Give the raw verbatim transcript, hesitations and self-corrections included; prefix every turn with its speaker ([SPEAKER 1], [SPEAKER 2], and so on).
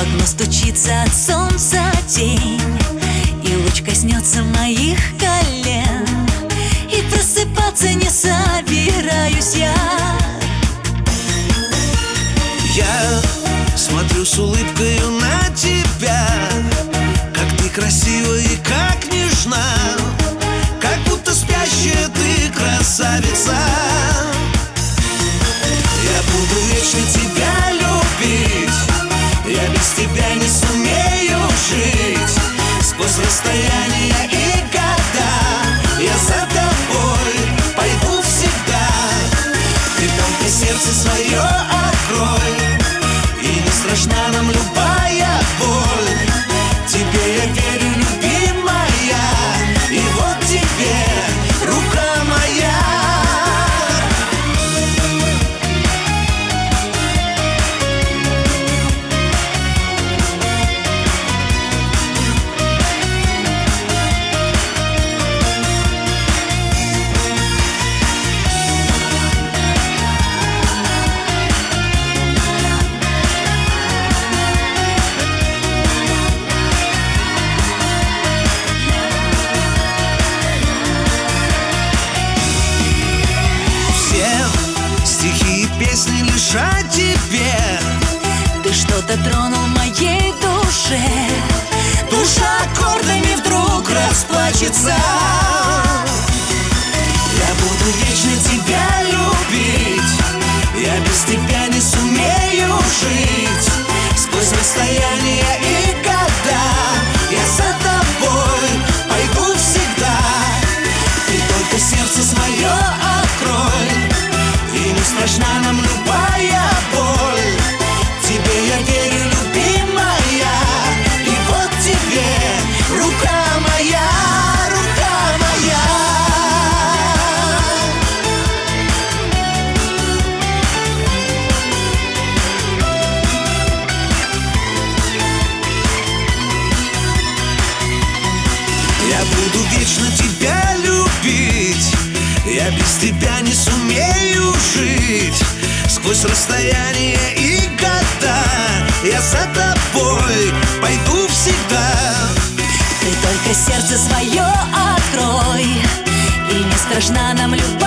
[SPEAKER 1] окно стучится от солнца тень, и луч коснется моих колен, и просыпаться не собираюсь я.
[SPEAKER 2] Я смотрю с улыбкою на тебя, как ты красива и как нежна, как будто спящая ты красавица. Я буду вечно тебя любить, я без тебя не сумею жить. Сквозь расстояние и года я за тобой пойду всегда. Ты только сердце свое открой, и не страшна нам любая боль. Тебе я верю, любимая, и вот тебе рука моя. Стихи и песни лишь о тебе.
[SPEAKER 1] Ты что-то тронул в моей душе,
[SPEAKER 2] Душа аккордами вдруг расплачется. Я буду вечно тебя любить, я без тебя не сумею жить. Сквозь расстояние и года я за тобой пойду всегда. Ты только сердце свое открой, и не страшна нам любая боль. Тебе я верю, любимая, и вот тебе рука моя, рука моя. Я буду вечно тебя любить, я без тебя не сумею жить. Сквозь расстояние и года я за тобой пойду всегда.
[SPEAKER 1] ты только сердце свое открой, и не страшна нам любовь.